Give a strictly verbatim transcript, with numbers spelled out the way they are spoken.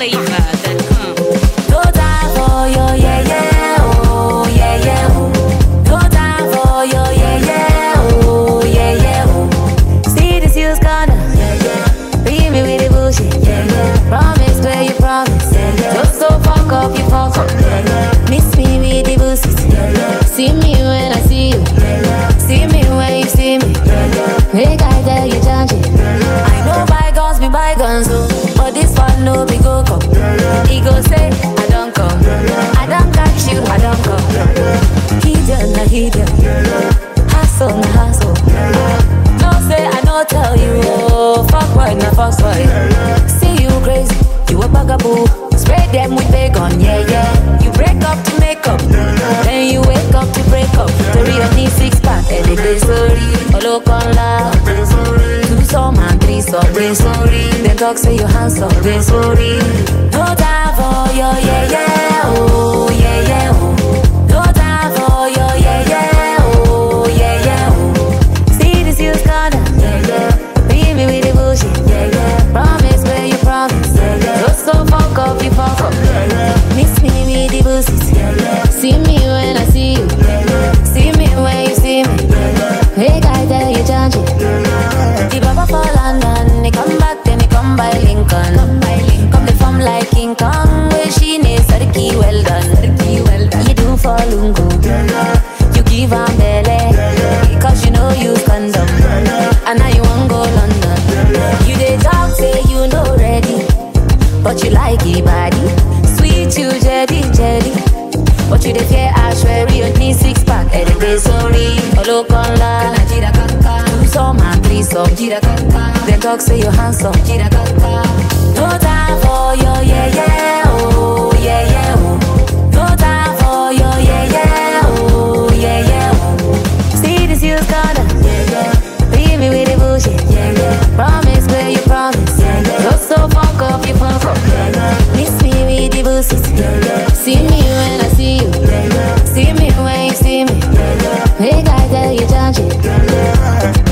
flavor dot com. No time for your yeah yeah, oh yeah yeah, oh. No time for your yeah yeah, oh yeah yeah, oh. See this you's gonna beat me with the bullshit. Promise where you promise. Just so fuck up, you fuck up. Miss me with the bullshit. See me when I see you. See me when you see me. Make I tell you, change it. I know bygones be bygones, oh, but this one no be go come. He go say, I don't come. I don't catch you, I don't come. Hidden, na hidden. Hustle, na hustle. No say, I no tell you, oh, fuck boy, na fuck boy. See you crazy, you a bugaboo. Spray them with bacon, yeah, yeah. You break up to make up, then you wake up to break up. Story of need six pack, and they play sorry. Olo con la, two some and three some, play sorry. Then talk say you handsome, play sorry. No time for your yeah yeah, oh yeah yeah, oh. No time for your yeah yeah, oh yeah yeah, oh. See this you's gonna, yeah yeah. Beat me with the bullshit, yeah yeah. Promise where you promise, yeah yeah. Just so fuck up, you fuck up. Miss me with the bullshit, yeah yeah. See me when I see you, yeah yeah. See me when you see me, yeah yeah. Make I tell you, change it. The Baba for London, he come back, then he come by Lincoln. Come by Lincoln, come the farm like King Kong. Where she needs Sarki, well done, Sarki, well done. You do for Lungu, you give her belly, because you know you condom. And now you won't go London. You dey talk, say you know ready, but you like it body. Sweet you jelly, jelly, but you dey fear Ashbury. You need six pack, and they sorry. Olo con la, two some and three some. Then talk say you handsome. No time for your yeah yeah, oh yeah yeah, oh. No time for your yeah yeah, oh yeah yeah, oh. See this you's gonna, yeah yeah. Beat me with the bullshit, yeah yeah. Promise where you promise, yeah yeah. Just so fuck up, you fuck up, yeah yeah. Miss me with the bullshit, yeah yeah. See me when I see you, yeah yeah. See me when you see me, yeah yeah. Make I tell you, change it, yeah yeah.